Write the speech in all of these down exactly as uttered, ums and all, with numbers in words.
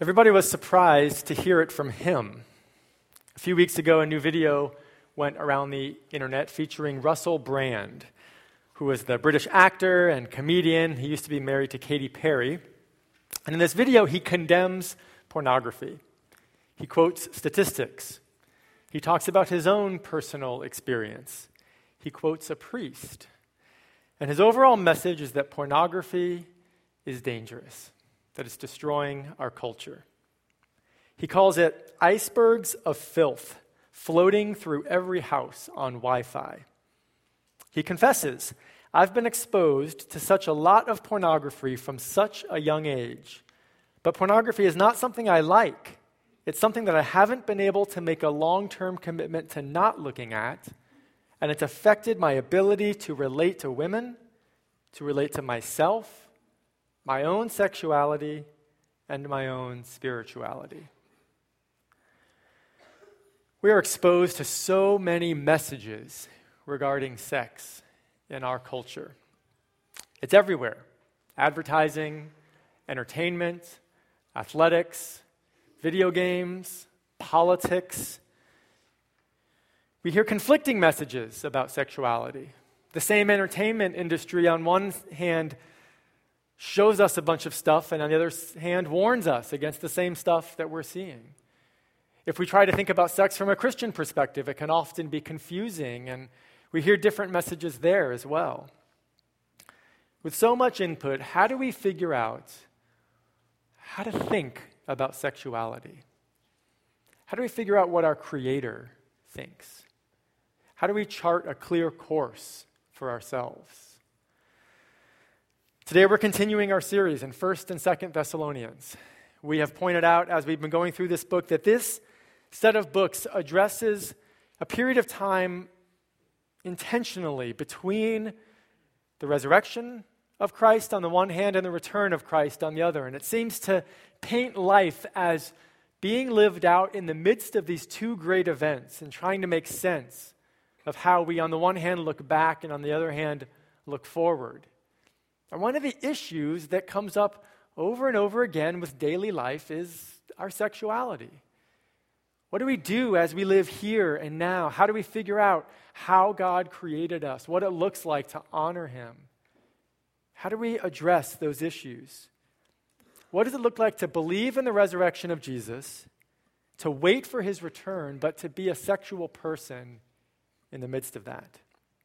Everybody was surprised to hear it from him. A few weeks ago, a new video went around the internet featuring Russell Brand, who was the British actor and comedian. He used to be married to Katy Perry. And in this video, he condemns pornography. He quotes statistics. He talks about his own personal experience. He quotes a priest. And his overall message is that pornography is dangerous, that it's destroying our culture. He calls it icebergs of filth floating through every house on Wi-Fi. He confesses, I've been exposed to such a lot of pornography from such a young age, but pornography is not something I like. It's something that I haven't been able to make a long-term commitment to not looking at, and it's affected my ability to relate to women, to relate to myself, my own sexuality, and my own spirituality. We are exposed to so many messages regarding sex in our culture. It's everywhere. Advertising, entertainment, athletics, video games, politics. We hear conflicting messages about sexuality. The same entertainment industry, on one hand, shows us a bunch of stuff, and on the other hand, warns us against the same stuff that we're seeing. If we try to think about sex from a Christian perspective, it can often be confusing, and we hear different messages there as well. With so much input, how do we figure out how to think about sexuality? How do we figure out what our Creator thinks? How do we chart a clear course for ourselves? Today we're continuing our series in First and Second Thessalonians. We have pointed out as we've been going through this book that this set of books addresses a period of time intentionally between the resurrection of Christ on the one hand and the return of Christ on the other. And it seems to paint life as being lived out in the midst of these two great events and trying to make sense of how we on the one hand look back and on the other hand look forward. And one of the issues that comes up over and over again with daily life is our sexuality. What do we do as we live here and now? How do we figure out how God created us, what it looks like to honor Him? How do we address those issues? What does it look like to believe in the resurrection of Jesus, to wait for His return, but to be a sexual person in the midst of that?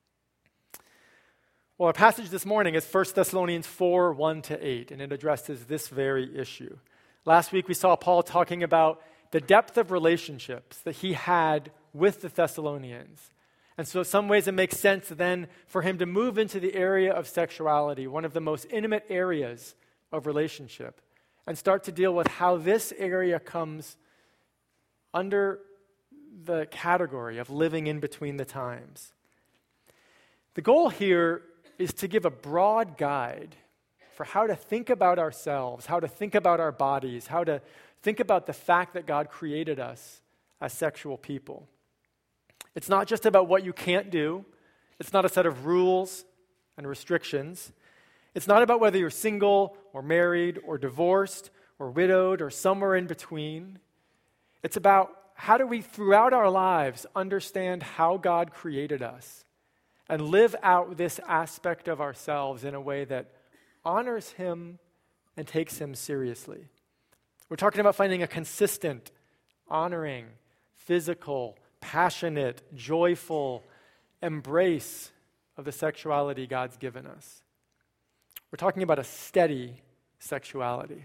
Well, our passage this morning is First Thessalonians four, one to eight, and it addresses this very issue. Last week we saw Paul talking about the depth of relationships that he had with the Thessalonians. And so in some ways it makes sense then for him to move into the area of sexuality, one of the most intimate areas of relationship, and start to deal with how this area comes under the category of living in between the times. The goal here is to give a broad guide for how to think about ourselves, how to think about our bodies, how to think about the fact that God created us as sexual people. It's not just about what you can't do. It's not a set of rules and restrictions. It's not about whether you're single or married or divorced or widowed or somewhere in between. It's about how do we, throughout our lives, understand how God created us and live out this aspect of ourselves in a way that honors Him and takes Him seriously. We're talking about finding a consistent, honoring, physical, passionate, joyful embrace of the sexuality God's given us. We're talking about a steady sexuality.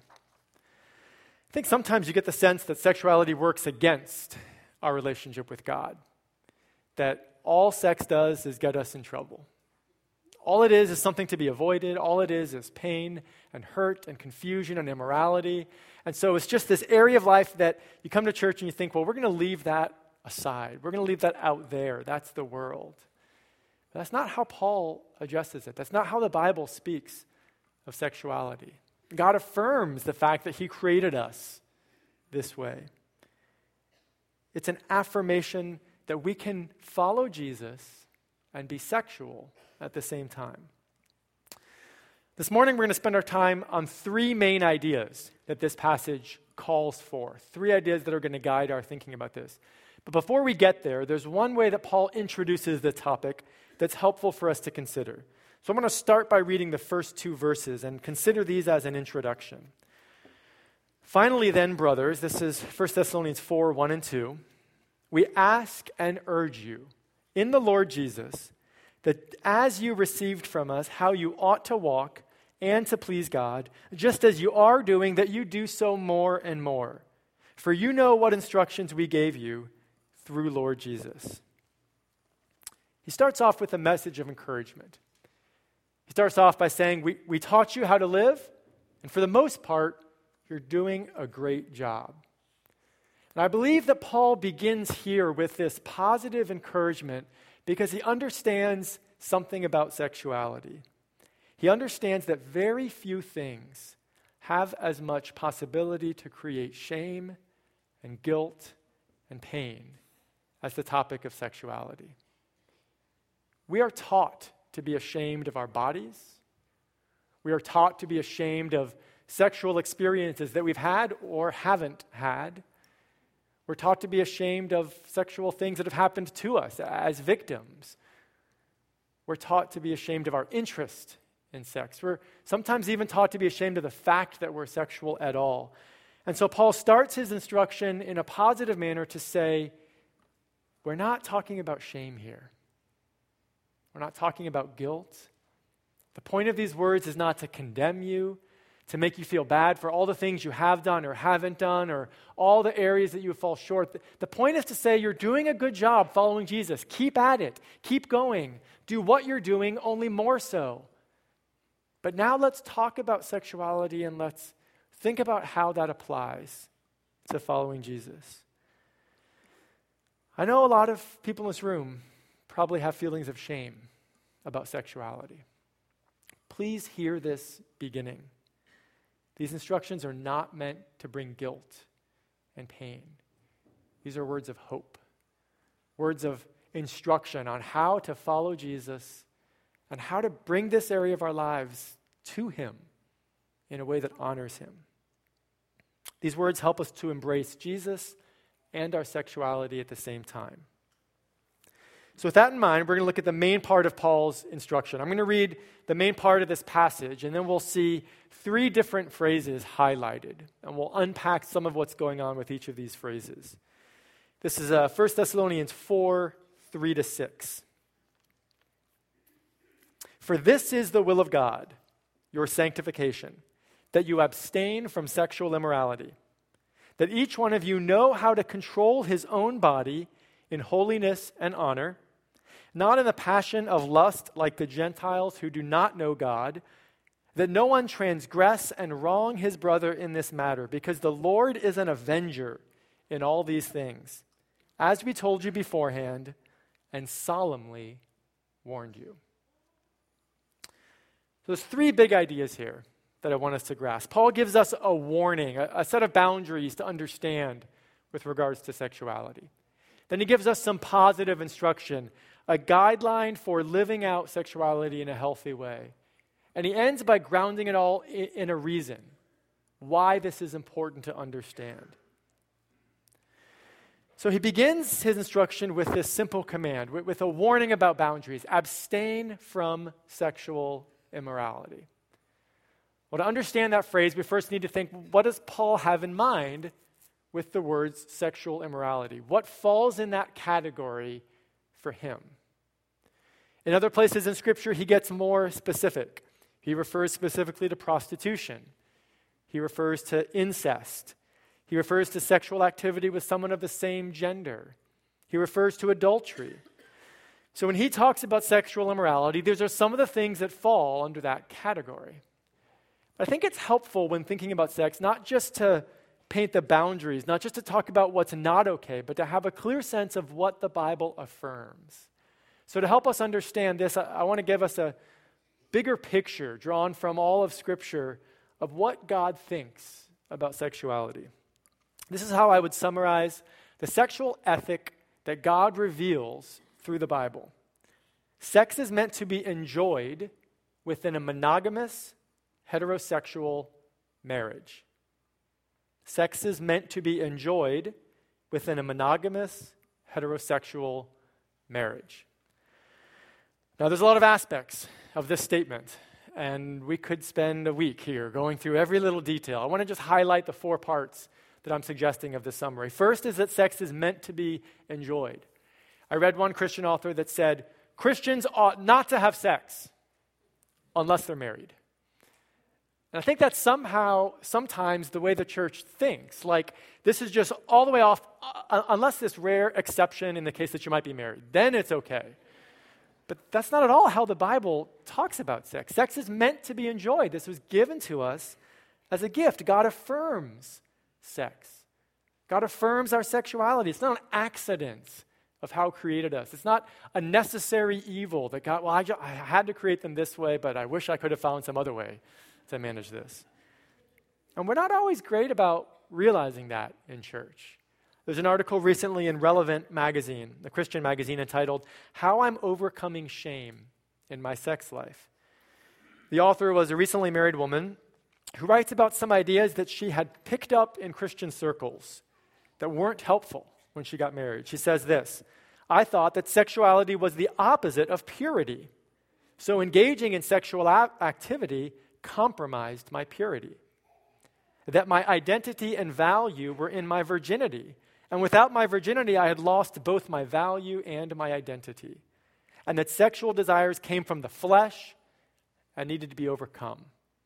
I think sometimes you get the sense that sexuality works against our relationship with God, that all sex does is get us in trouble. All it is is something to be avoided. All it is is pain and hurt and confusion and immorality. And so it's just this area of life that you come to church and you think, well, we're going to leave that aside. We're going to leave that out there. That's the world. But that's not how Paul addresses it. That's not how the Bible speaks of sexuality. God affirms the fact that He created us this way. It's an affirmation that we can follow Jesus and be sexual at the same time. This morning we're going to spend our time on three main ideas that this passage calls for. Three ideas that are going to guide our thinking about this. But before we get there, there's one way that Paul introduces the topic that's helpful for us to consider. So I'm going to start by reading the first two verses and consider these as an introduction. Finally then, brothers, this is First Thessalonians four, one and two, we ask and urge you in the Lord Jesus that as you received from us how you ought to walk and to please God, just as you are doing, that you do so more and more. For you know what instructions we gave you through Lord Jesus. He starts off with a message of encouragement. He starts off by saying, we, we taught you how to live, and for the most part, you're doing a great job. And I believe that Paul begins here with this positive encouragement because he understands something about sexuality. He understands that very few things have as much possibility to create shame and guilt and pain as the topic of sexuality. We are taught to be ashamed of our bodies. We are taught to be ashamed of sexual experiences that we've had or haven't had. We're taught to be ashamed of sexual things that have happened to us as victims. We're taught to be ashamed of our interest in sex. We're sometimes even taught to be ashamed of the fact that we're sexual at all. And so Paul starts his instruction in a positive manner to say, we're not talking about shame here. We're not talking about guilt. The point of these words is not to condemn you, to make you feel bad for all the things you have done or haven't done or all the areas that you fall short. The point is to say you're doing a good job following Jesus. Keep at it. Keep going. Do what you're doing, only more so. But now let's talk about sexuality and let's think about how that applies to following Jesus. I know a lot of people in this room probably have feelings of shame about sexuality. Please hear this beginning. These instructions are not meant to bring guilt and pain. These are words of hope, words of instruction on how to follow Jesus and how to bring this area of our lives to him in a way that honors him. These words help us to embrace Jesus and our sexuality at the same time. So with that in mind, we're going to look at the main part of Paul's instruction. I'm going to read the main part of this passage, and then we'll see three different phrases highlighted, and we'll unpack some of what's going on with each of these phrases. This is uh, First Thessalonians four, three to six. For this is the will of God, your sanctification, that you abstain from sexual immorality, that each one of you know how to control his own body in holiness and honor, not in the passion of lust like the Gentiles who do not know God, that no one transgress and wrong his brother in this matter, because the Lord is an avenger in all these things, as we told you beforehand and solemnly warned you. So there's three big ideas here that I want us to grasp. Paul gives us a warning, a, a set of boundaries to understand with regards to sexuality. Then he gives us some positive instruction, a guideline for living out sexuality in a healthy way. And he ends by grounding it all in, in a reason why this is important to understand. So he begins his instruction with this simple command, with, with a warning about boundaries. Abstain from sexual immorality. Well, to understand that phrase, we first need to think, what does Paul have in mind with the words sexual immorality? What falls in that category for him? In other places in Scripture, he gets more specific. He refers specifically to prostitution. He refers to incest. He refers to sexual activity with someone of the same gender. He refers to adultery. So when he talks about sexual immorality, these are some of the things that fall under that category. I think it's helpful when thinking about sex, not just to paint the boundaries, not just to talk about what's not okay, but to have a clear sense of what the Bible affirms. So to help us understand this, I, I want to give us a bigger picture drawn from all of Scripture of what God thinks about sexuality. This is how I would summarize the sexual ethic that God reveals through the Bible. Sex is meant to be enjoyed within a monogamous, heterosexual marriage. Sex is meant to be enjoyed within a monogamous, heterosexual marriage. Now, there's a lot of aspects of this statement, and we could spend a week here going through every little detail. I want to just highlight the four parts that I'm suggesting of this summary. First is that sex is meant to be enjoyed. I read one Christian author that said, Christians ought not to have sex unless they're married. And I think that's somehow, sometimes the way the church thinks. Like, this is just all the way off, uh, unless this rare exception in the case that you might be married. Then it's okay. But that's not at all how the Bible talks about sex. Sex is meant to be enjoyed. This was given to us as a gift. God affirms sex. God affirms our sexuality. It's not an accident of how He created us. It's not a necessary evil that God, well, I, just, I had to create them this way, but I wish I could have found some other way to manage this. And we're not always great about realizing that in church. There's an article recently in Relevant magazine, the Christian magazine, entitled, How I'm Overcoming Shame in My Sex Life. The author was a recently married woman who writes about some ideas that she had picked up in Christian circles that weren't helpful when she got married. She says this, I thought that sexuality was the opposite of purity. So engaging in sexual a- activity compromised my purity. That my identity and value were in my virginity. And without my virginity, I had lost both my value and my identity. And that sexual desires came from the flesh and needed to be overcome.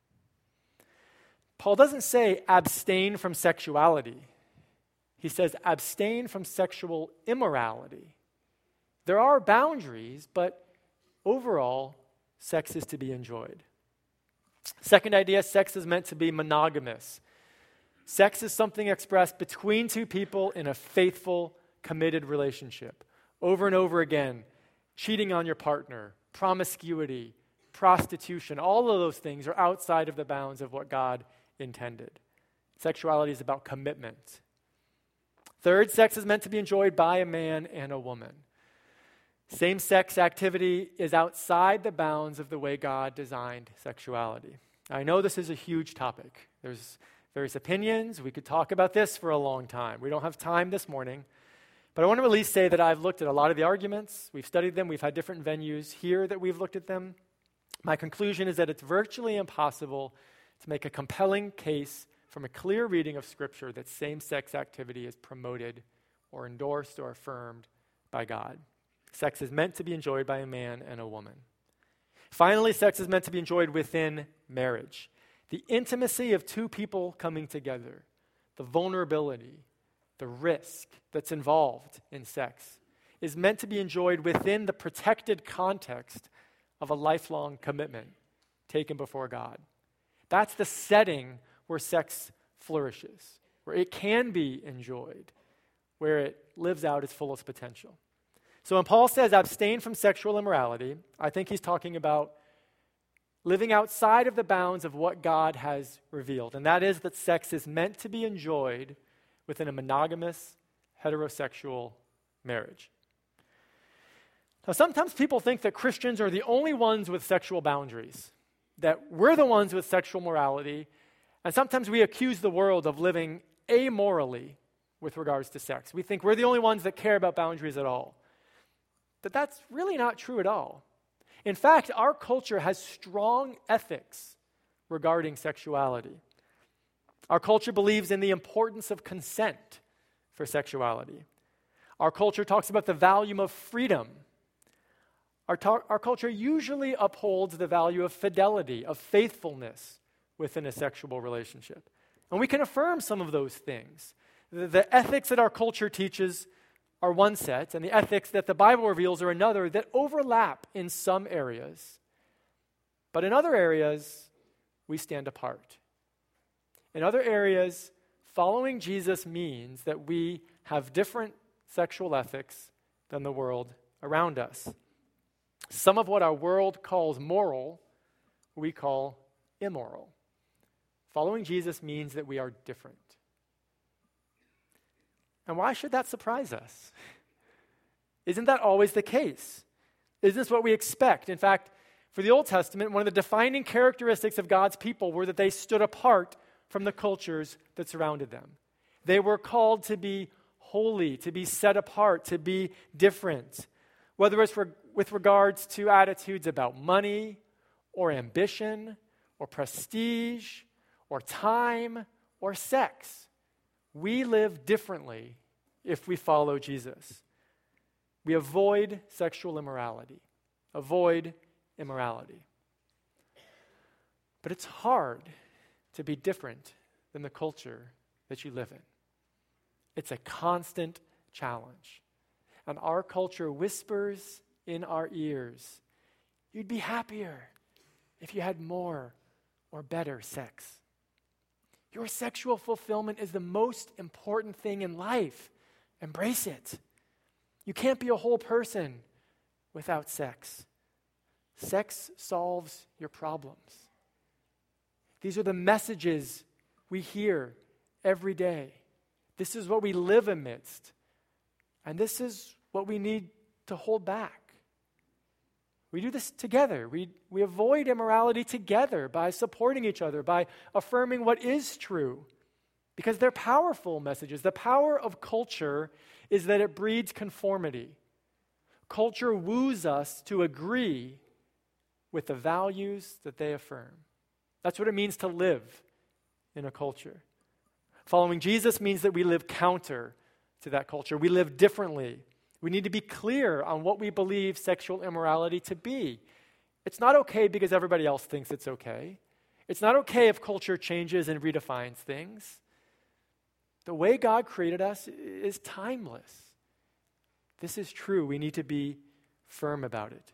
Paul doesn't say abstain from sexuality. He says abstain from sexual immorality. There are boundaries, but overall, sex is to be enjoyed. Second idea, sex is meant to be monogamous. Sex is something expressed between two people in a faithful, committed relationship. Over and over again, cheating on your partner, promiscuity, prostitution, all of those things are outside of the bounds of what God intended. Sexuality is about commitment. Third, sex is meant to be enjoyed by a man and a woman. Same-sex activity is outside the bounds of the way God designed sexuality. I know this is a huge topic. There's various opinions. We could talk about this for a long time. We don't have time this morning. But I want to at least say that I've looked at a lot of the arguments. We've studied them. We've had different venues here that we've looked at them. My conclusion is that it's virtually impossible to make a compelling case from a clear reading of Scripture that same-sex activity is promoted or endorsed or affirmed by God. Sex is meant to be enjoyed by a man and a woman. Finally, sex is meant to be enjoyed within marriage. The intimacy of two people coming together, the vulnerability, the risk that's involved in sex is meant to be enjoyed within the protected context of a lifelong commitment taken before God. That's the setting where sex flourishes, where it can be enjoyed, where it lives out its fullest potential. So when Paul says abstain from sexual immorality, I think he's talking about living outside of the bounds of what God has revealed. And that is that sex is meant to be enjoyed within a monogamous, heterosexual marriage. Now, sometimes people think that Christians are the only ones with sexual boundaries, that we're the ones with sexual morality, and sometimes we accuse the world of living amorally with regards to sex. We think we're the only ones that care about boundaries at all. But that's really not true at all. In fact, our culture has strong ethics regarding sexuality. Our culture believes in the importance of consent for sexuality. Our culture talks about the value of freedom. Our, ta- our culture usually upholds the value of fidelity, of faithfulness within a sexual relationship. And we can affirm some of those things. The, the ethics that our culture teaches are one set, and the ethics that the Bible reveals are another that overlap in some areas. But in other areas, we stand apart. In other areas, following Jesus means that we have different sexual ethics than the world around us. Some of what our world calls moral, we call immoral. Following Jesus means that we are different. And why should that surprise us? Isn't that always the case? Isn't this what we expect? In fact, for the Old Testament, one of the defining characteristics of God's people were that they stood apart from the cultures that surrounded them. They were called to be holy, to be set apart, to be different, whether it's re- with regards to attitudes about money or ambition or prestige or time or sex. We live differently if we follow Jesus. We avoid sexual immorality. Avoid immorality. But it's hard to be different than the culture that you live in. It's a constant challenge. And our culture whispers in our ears, you'd be happier if you had more or better sex. Your sexual fulfillment is the most important thing in life. Embrace it. You can't be a whole person without sex. Sex solves your problems. These are the messages we hear every day. This is what we live amidst. And this is what we need to hold back. We do this together. We, we avoid immorality together by supporting each other, by affirming what is true, because they're powerful messages. The power of culture is that it breeds conformity. Culture woos us to agree with the values that they affirm. That's what it means to live in a culture. Following Jesus means that we live counter to that culture. We live differently. We need to be clear on what we believe sexual immorality to be. It's not okay because everybody else thinks it's okay. It's not okay if culture changes and redefines things. The way God created us is timeless. This is true. We need to be firm about it.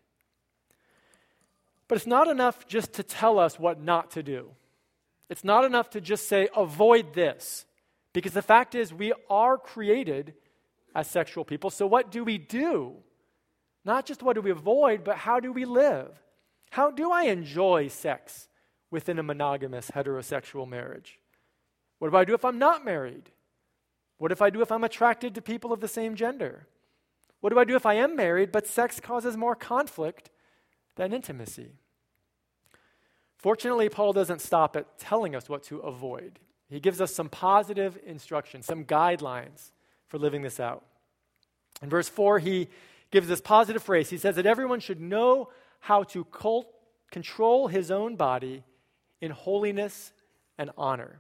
But it's not enough just to tell us what not to do. It's not enough to just say, avoid this. Because the fact is, we are created as sexual people. So what do we do? Not just what do we avoid, but how do we live? How do I enjoy sex within a monogamous heterosexual marriage? What do I do if I'm not married? What if I do if I'm attracted to people of the same gender? What do I do if I am married, but sex causes more conflict than intimacy? Fortunately, Paul doesn't stop at telling us what to avoid. He gives us some positive instruction, some guidelines for living this out. In verse four, he gives this positive phrase. He says that everyone should know how to cult, control his own body in holiness and honor.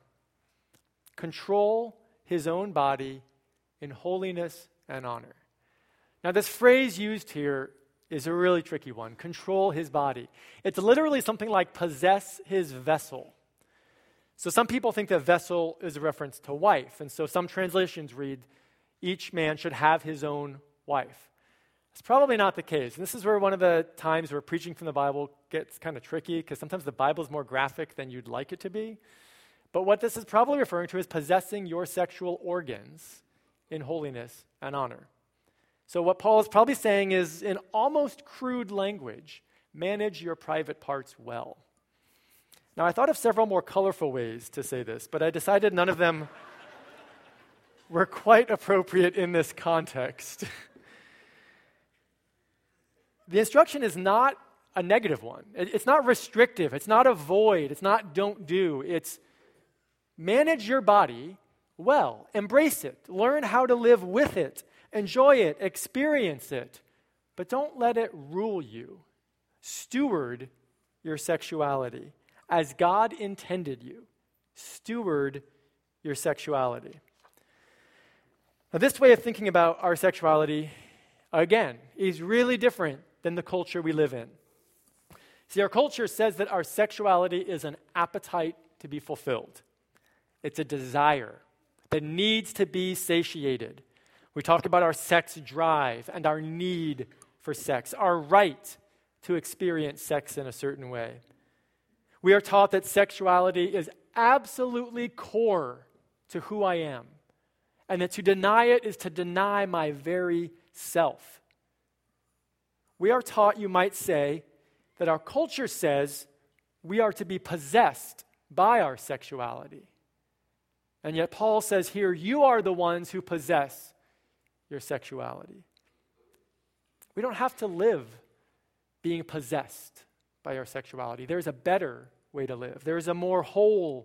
Control his own body in holiness and honor. Now, this phrase used here is a really tricky one. Control his body. It's literally something like possess his vessel. So some people think that vessel is a reference to wife, and so some translations read, each man should have his own wife. It's probably not the case. And this is where one of the times where preaching from the Bible gets kind of tricky, because sometimes the Bible is more graphic than you'd like it to be. But what this is probably referring to is possessing your sexual organs in holiness and honor. So what Paul is probably saying is, in almost crude language, manage your private parts well. Now, I thought of several more colorful ways to say this, but I decided none of them were quite appropriate in this context. The instruction is not a negative one. It's not restrictive. It's not avoid. It's not don't do. It's manage your body well. Embrace it. Learn how to live with it. Enjoy it. Experience it. But don't let it rule you. Steward your sexuality as God intended you. Steward your sexuality. Now, this way of thinking about our sexuality, again, is really different than the culture we live in. See, our culture says that our sexuality is an appetite to be fulfilled. It's a desire that needs to be satiated. We talk about our sex drive and our need for sex, our right to experience sex in a certain way. We are taught that sexuality is absolutely core to who I am, and that to deny it is to deny my very self. We are taught, you might say, that our culture says we are to be possessed by our sexuality. And yet Paul says here, you are the ones who possess your sexuality. We don't have to live being possessed by our sexuality. There's a better way to live. There is a more whole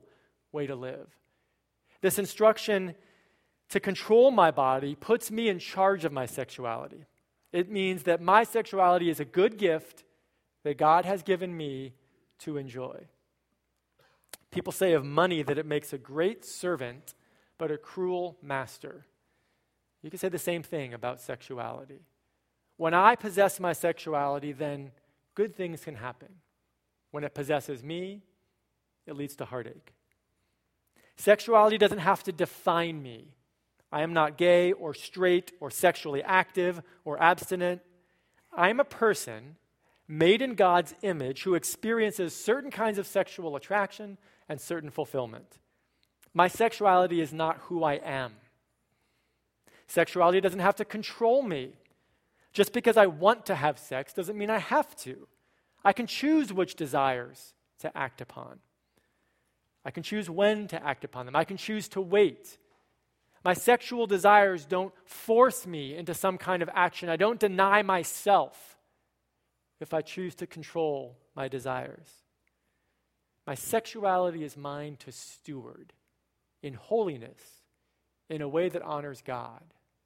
way to live. This instruction to control my body puts me in charge of my sexuality. It means that my sexuality is a good gift that God has given me to enjoy. People say of money that it makes a great servant, but a cruel master. You can say the same thing about sexuality. When I possess my sexuality, then good things can happen. When it possesses me, it leads to heartache. Sexuality doesn't have to define me. I am not gay or straight or sexually active or abstinent. I am a person made in God's image who experiences certain kinds of sexual attraction and certain fulfillment. My sexuality is not who I am. Sexuality doesn't have to control me. Just because I want to have sex doesn't mean I have to. I can choose which desires to act upon. I can choose when to act upon them. I can choose to wait. My sexual desires don't force me into some kind of action. I don't deny myself if I choose to control my desires. My sexuality is mine to steward in holiness, in a way that honors God.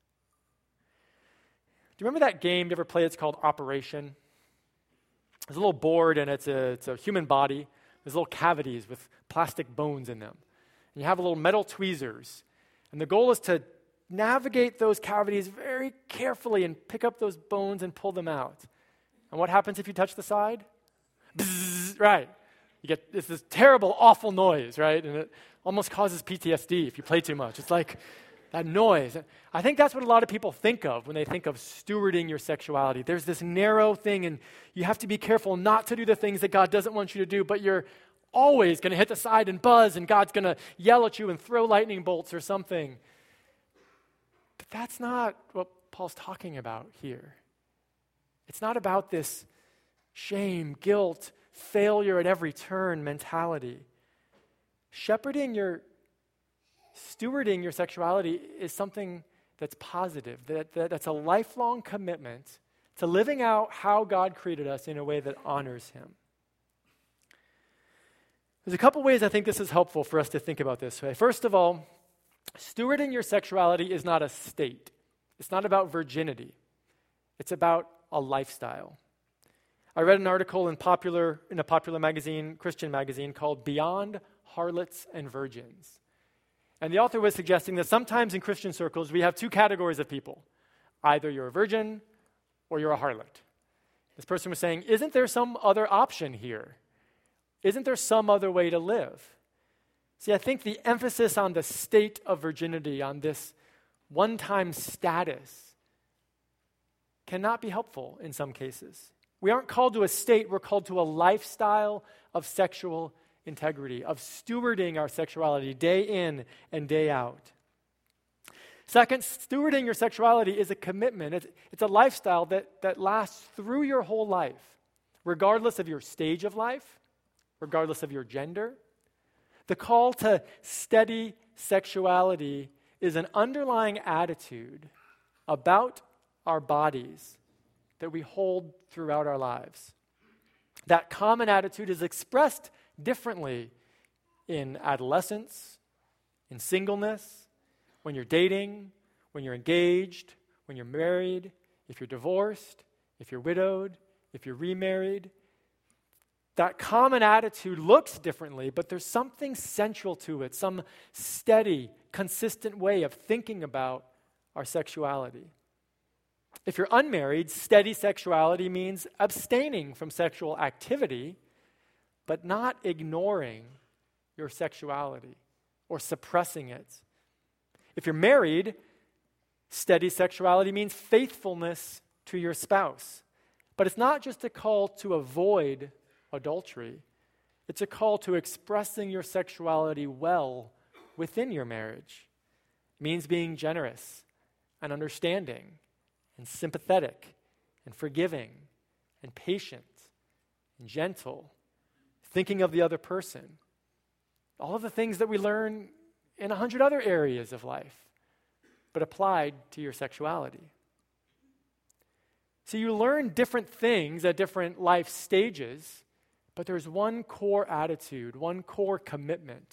Do you remember that game you ever played? It's called Operation. There's a little board, and it's a, it's a human body. There's little cavities with plastic bones in them. And you have little metal tweezers. And the goal is to navigate those cavities very carefully and pick up those bones and pull them out. And what happens if you touch the side? Bzzz, right. You get this, this terrible, awful noise, right? And it almost causes P T S D if you play too much. It's like that noise. I think that's what a lot of people think of when they think of stewarding your sexuality. There's this narrow thing, and you have to be careful not to do the things that God doesn't want you to do, but you're always going to hit the side and buzz, and God's going to yell at you and throw lightning bolts or something. But that's not what Paul's talking about here. It's not about this shame, guilt, failure at every turn mentality. Shepherding your, stewarding your sexuality is something that's positive, that, that, that's a lifelong commitment to living out how God created us in a way that honors Him. There's a couple ways I think this is helpful for us to think about this way. First of all, stewarding your sexuality is not a state. It's not about virginity. It's about a lifestyle. I read an article in popular in a popular magazine, Christian magazine, called Beyond Harlots and Virgins. And the author was suggesting that sometimes in Christian circles we have two categories of people. Either you're a virgin or you're a harlot. This person was saying, isn't there some other option here? Isn't there some other way to live? See, I think the emphasis on the state of virginity, on this one-time status, cannot be helpful in some cases. We aren't called to a state, we're called to a lifestyle of sexual integrity, of stewarding our sexuality day in and day out. Second, stewarding your sexuality is a commitment. It's, it's a lifestyle that, that lasts through your whole life, regardless of your stage of life, regardless of your gender. The call to steady sexuality is an underlying attitude about our bodies that we hold throughout our lives. That common attitude is expressed differently in adolescence, in singleness, when you're dating, when you're engaged, when you're married, if you're divorced, if you're widowed, if you're remarried. That common attitude looks differently, but there's something central to it, some steady, consistent way of thinking about our sexuality. If you're unmarried, steady sexuality means abstaining from sexual activity, but not ignoring your sexuality or suppressing it. If you're married, steady sexuality means faithfulness to your spouse. But it's not just a call to avoid adultery. It's a call to expressing your sexuality well within your marriage. It means being generous and understanding and sympathetic and forgiving and patient and gentle, thinking of the other person. All of the things that we learn in a hundred other areas of life, but applied to your sexuality. So you learn different things at different life stages, but there's one core attitude, one core commitment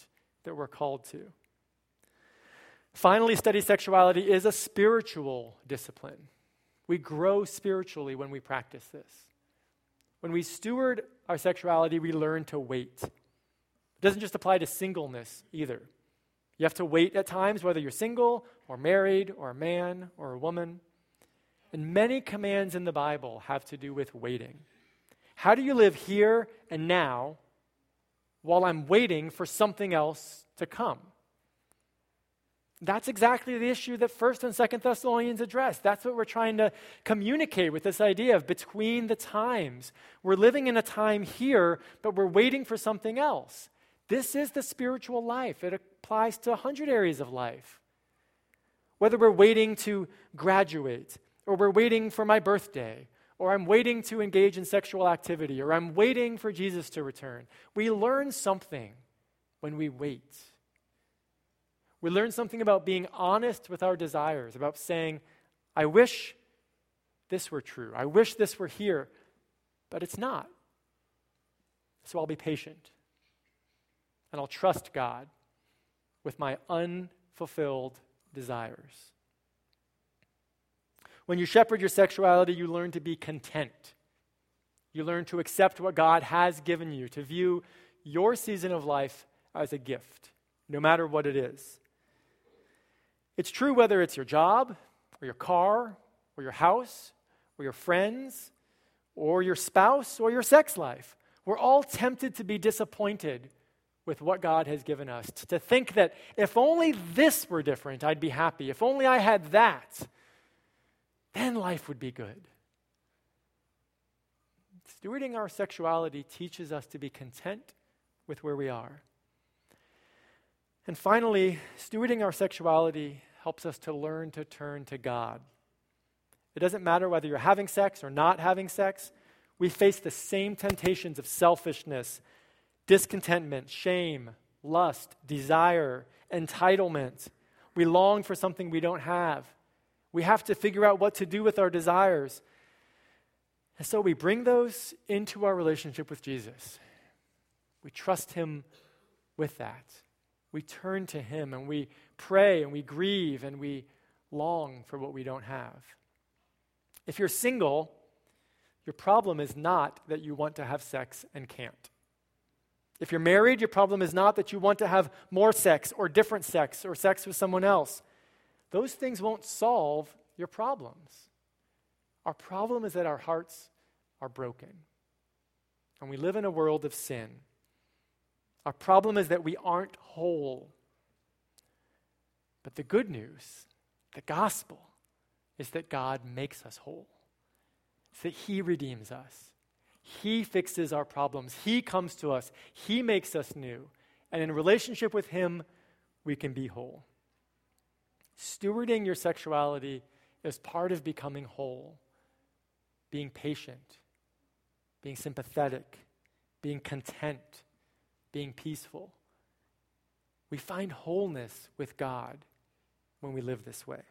that we're called to. Finally, study sexuality is a spiritual discipline. We grow spiritually when we practice this. When we steward our sexuality, we learn to wait. It doesn't just apply to singleness either. You have to wait at times, whether you're single or married or a man or a woman. And many commands in the Bible have to do with waiting. How do you live here and now while I'm waiting for something else to come? That's exactly the issue that First and Second Thessalonians address. That's what we're trying to communicate with this idea of between the times. We're living in a time here, but we're waiting for something else. This is the spiritual life. It applies to a hundred areas of life. Whether we're waiting to graduate, or we're waiting for my birthday, or I'm waiting to engage in sexual activity, or I'm waiting for Jesus to return. We learn something when we wait. We learn something about being honest with our desires, about saying, I wish this were true. I wish this were here, but it's not. So I'll be patient. And I'll trust God with my unfulfilled desires. When you shepherd your sexuality, you learn to be content. You learn to accept what God has given you, to view your season of life as a gift, no matter what it is. It's true whether it's your job, or your car, or your house, or your friends, or your spouse, or your sex life. We're all tempted to be disappointed with what God has given us, to think that if only this were different, I'd be happy. If only I had that, then life would be good. Stewarding our sexuality teaches us to be content with where we are. And finally, stewarding our sexuality helps us to learn to turn to God. It doesn't matter whether you're having sex or not having sex. We face the same temptations of selfishness, discontentment, shame, lust, desire, entitlement. We long for something we don't have. We have to figure out what to do with our desires. And so we bring those into our relationship with Jesus. We trust him with that. We turn to him and we pray and we grieve and we long for what we don't have. If you're single, your problem is not that you want to have sex and can't. If you're married, your problem is not that you want to have more sex or different sex or sex with someone else. Those things won't solve your problems. Our problem is that our hearts are broken. And we live in a world of sin. Our problem is that we aren't whole. But the good news, the gospel, is that God makes us whole. It's that he redeems us. He fixes our problems. He comes to us. He makes us new. And in relationship with him, we can be whole. Stewarding your sexuality is part of becoming whole. Being patient, being sympathetic, being content, being peaceful. We find wholeness with God when we live this way.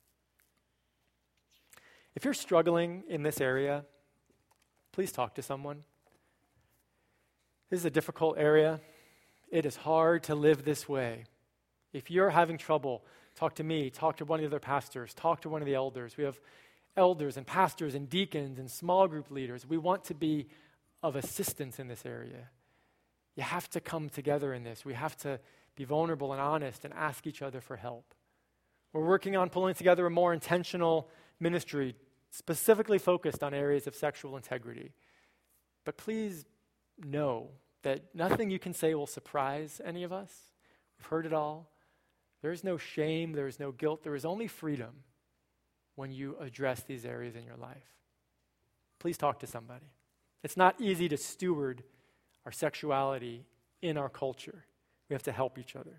If you're struggling in this area, please talk to someone. This is a difficult area. It is hard to live this way. If you're having trouble, talk to me, talk to one of the other pastors, talk to one of the elders. We have elders and pastors and deacons and small group leaders. We want to be of assistance in this area. You have to come together in this. We have to be vulnerable and honest and ask each other for help. We're working on pulling together a more intentional ministry specifically focused on areas of sexual integrity. But please know that nothing you can say will surprise any of us. We've heard it all. There is no shame, there is no guilt, there is only freedom when you address these areas in your life. Please talk to somebody. It's not easy to steward our sexuality in our culture. We have to help each other.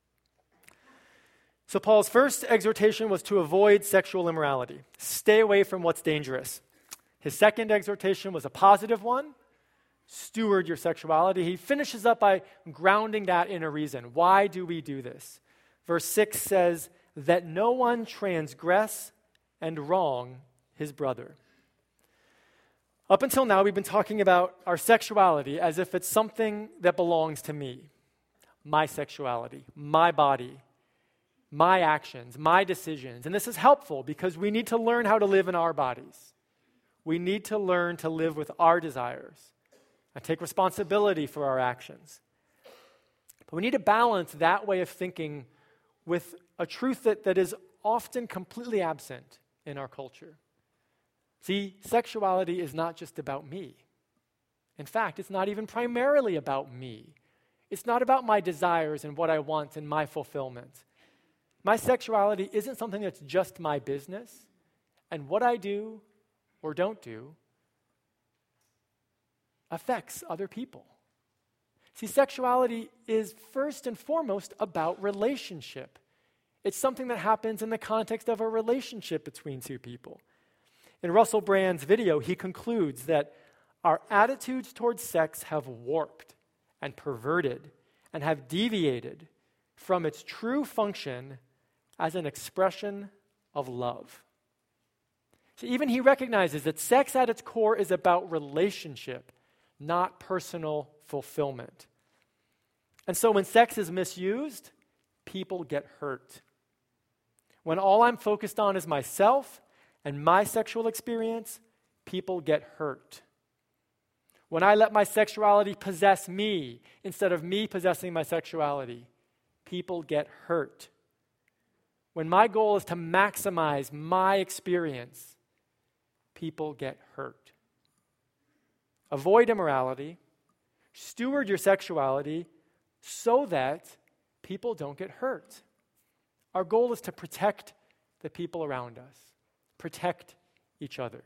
So Paul's first exhortation was to avoid sexual immorality. Stay away from what's dangerous. His second exhortation was a positive one. Steward your sexuality. He finishes up by grounding that in a reason. Why do we do this? Verse six says, that no one transgress and wrong his brother. Up until now, we've been talking about our sexuality as if it's something that belongs to me. my sexuality, my body, my actions, my decisions. And this is helpful because we need to learn how to live in our bodies. We need to learn to live with our desires and take responsibility for our actions. But we need to balance that way of thinking with a truth that, that is often completely absent in our culture. See, sexuality is not just about me. In fact, it's not even primarily about me. It's not about my desires and what I want and my fulfillment. My sexuality isn't something that's just my business, and what I do or don't do affects other people. See, sexuality is first and foremost about relationship. It's something that happens in the context of a relationship between two people. In Russell Brand's video, he concludes that our attitudes towards sex have warped and perverted and have deviated from its true function as an expression of love. So even he recognizes that sex at its core is about relationship, not personal fulfillment. And so when sex is misused, people get hurt. When all I'm focused on is myself and my sexual experience, people get hurt. When I let my sexuality possess me instead of me possessing my sexuality, people get hurt. When my goal is to maximize my experience, people get hurt. Avoid immorality, steward your sexuality so that people don't get hurt. Our goal is to protect the people around us, protect each other.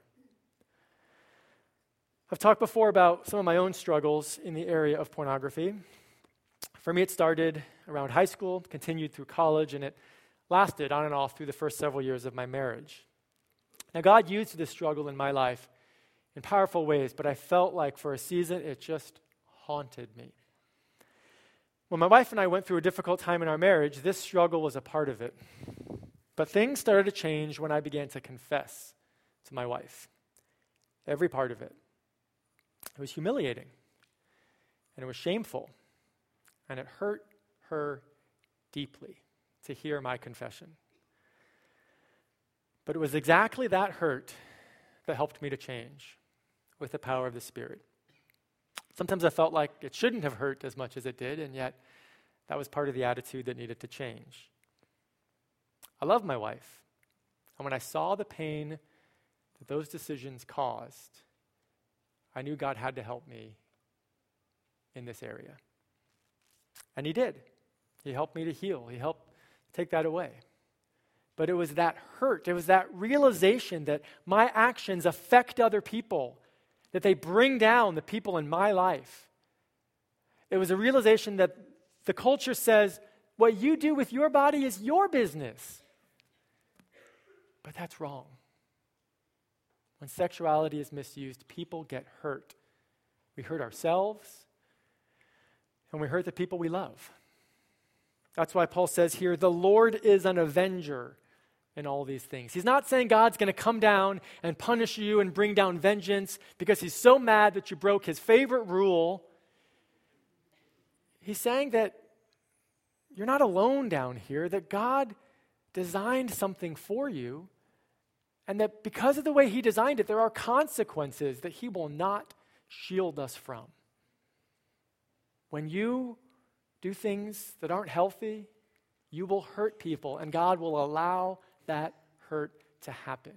I've talked before about some of my own struggles in the area of pornography. For me, it started around high school, continued through college, and it lasted on and off through the first several years of my marriage. Now, God used this struggle in my life in powerful ways, but I felt like for a season it just haunted me. When my wife and I went through a difficult time in our marriage, this struggle was a part of it. But things started to change when I began to confess to my wife. Every part of it. It was humiliating, and it was shameful, and it hurt her deeply to hear my confession. But it was exactly that hurt that helped me to change with the power of the Spirit. Sometimes I felt like it shouldn't have hurt as much as it did, and yet that was part of the attitude that needed to change. I love my wife, and when I saw the pain that those decisions caused, I knew God had to help me in this area. And he did. He helped me to heal. He helped take that away. But it was that hurt, it was that realization that my actions affect other people, that they bring down the people in my life. It was a realization that the culture says, what you do with your body is your business. But that's wrong. When sexuality is misused, people get hurt. We hurt ourselves, and we hurt the people we love. That's why Paul says here, the Lord is an avenger in all these things. He's not saying God's going to come down and punish you and bring down vengeance because he's so mad that you broke his favorite rule. He's saying that you're not alone down here, that God designed something for you, and that because of the way he designed it, there are consequences that he will not shield us from. When you do things that aren't healthy, you will hurt people, and God will allow that hurt to happen.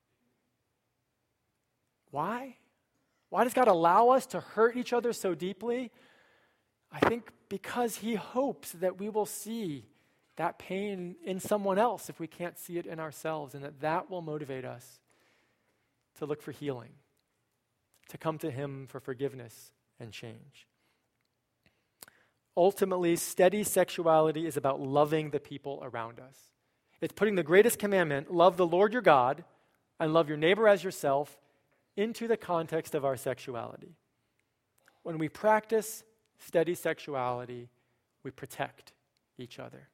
Why? Why does God allow us to hurt each other so deeply? I think because he hopes that we will see that pain in someone else if we can't see it in ourselves, and that that will motivate us to look for healing, to come to him for forgiveness and change. Ultimately, steady sexuality is about loving the people around us. It's putting the greatest commandment, love the Lord your God, and love your neighbor as yourself, into the context of our sexuality. When we practice steady sexuality, we protect each other.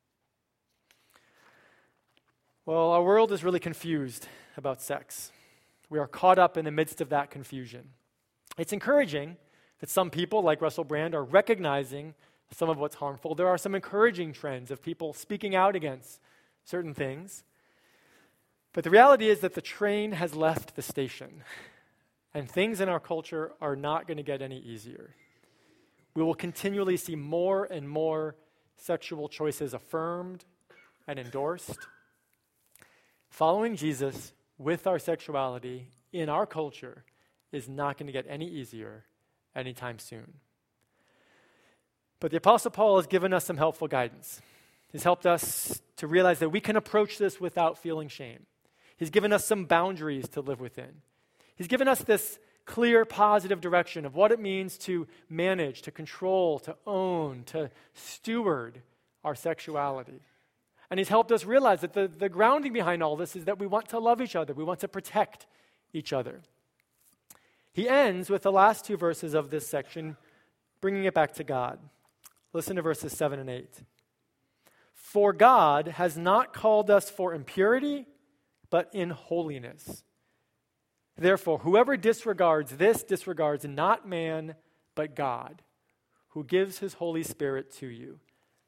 Well, our world is really confused about sex. We are caught up in the midst of that confusion. It's encouraging that some people, like Russell Brand, are recognizing some of what's harmful. There are some encouraging trends of people speaking out against certain things. But the reality is that the train has left the station, and things in our culture are not going to get any easier. We will continually see more and more sexual choices affirmed and endorsed. Following Jesus with our sexuality in our culture is not going to get any easier anytime soon. But the Apostle Paul has given us some helpful guidance. He's helped us to realize that we can approach this without feeling shame. He's given us some boundaries to live within. He's given us this clear, positive direction of what it means to manage, to control, to own, to steward our sexuality. And he's helped us realize that the, the grounding behind all this is that we want to love each other. We want to protect each other. He ends with the last two verses of this section, bringing it back to God. Listen to verses seven and eight. For God has not called us for impurity, but in holiness. Therefore, whoever disregards this disregards not man, but God, who gives his Holy Spirit to you.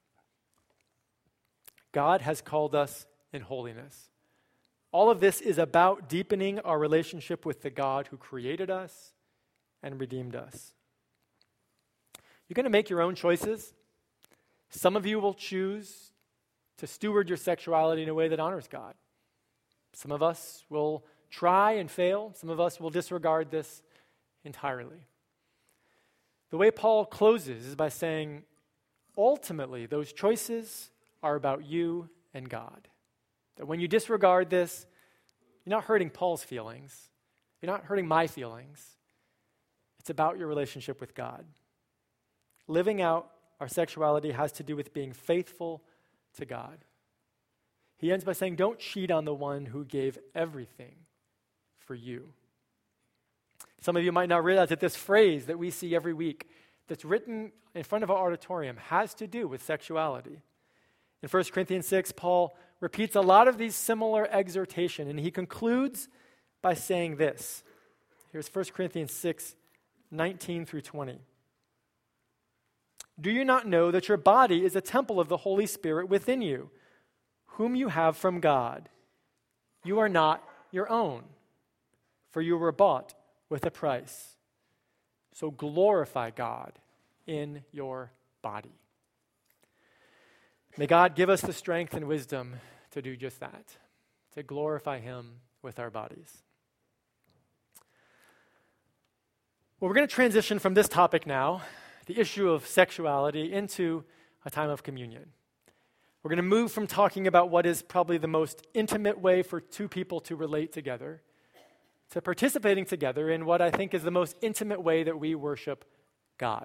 God has called us in holiness. All of this is about deepening our relationship with the God who created us and redeemed us. You're going to make your own choices. Some of you will choose to steward your sexuality in a way that honors God. Some of us will try and fail. Some of us will disregard this entirely. The way Paul closes is by saying, ultimately, those choices are about you and God. That when you disregard this, you're not hurting Paul's feelings. You're not hurting my feelings. It's about your relationship with God. Living out our sexuality has to do with being faithful to God. He ends by saying, don't cheat on the one who gave everything for you. Some of you might not realize that this phrase that we see every week that's written in front of our auditorium has to do with sexuality. In First Corinthians six, Paul repeats a lot of these similar exhortation, and he concludes by saying this. Here's First Corinthians six, nineteen through twenty. Do you not know that your body is a temple of the Holy Spirit within you, whom you have from God? You are not your own, for you were bought with a price. So glorify God in your body. May God give us the strength and wisdom to do just that, to glorify him with our bodies. Well, we're going to transition from this topic now, the issue of sexuality, into a time of communion. We're going to move from talking about what is probably the most intimate way for two people to relate together to participating together in what I think is the most intimate way that we worship God.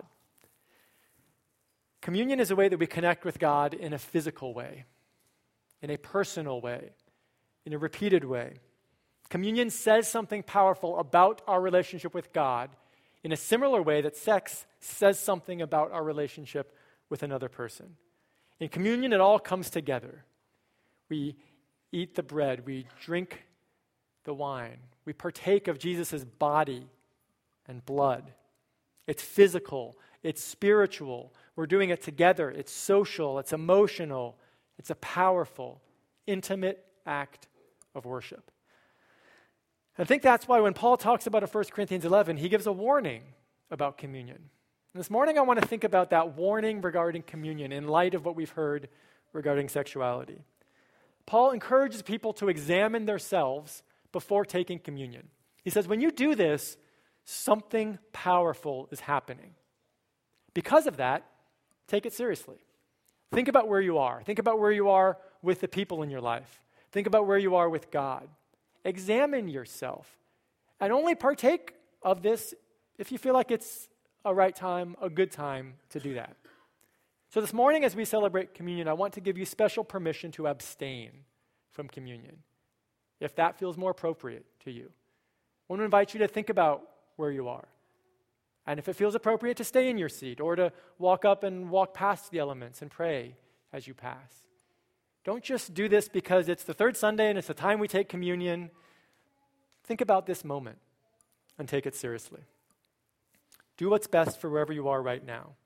Communion is a way that we connect with God in a physical way, in a personal way, in a repeated way. Communion says something powerful about our relationship with God in a similar way that sex says something about our relationship with another person. In communion, it all comes together. We eat the bread, we drink the wine, we partake of Jesus' body and blood. It's physical, it's spiritual. We're doing it together. It's social, it's emotional. It's a powerful, intimate act of worship. I think that's why when Paul talks about in First Corinthians eleven, he gives a warning about communion. And this morning I want to think about that warning regarding communion in light of what we've heard regarding sexuality. Paul encourages people to examine themselves before taking communion. He says, when you do this, something powerful is happening. Because of that, take it seriously. Think about where you are. Think about where you are with the people in your life. Think about where you are with God. Examine yourself. And only partake of this if you feel like it's a right time, a good time to do that. So this morning as we celebrate communion, I want to give you special permission to abstain from communion, if that feels more appropriate to you. I want to invite you to think about where you are. And if it feels appropriate, to stay in your seat or to walk up and walk past the elements and pray as you pass. Don't just do this because it's the third Sunday and it's the time we take communion. Think about this moment and take it seriously. Do what's best for wherever you are right now.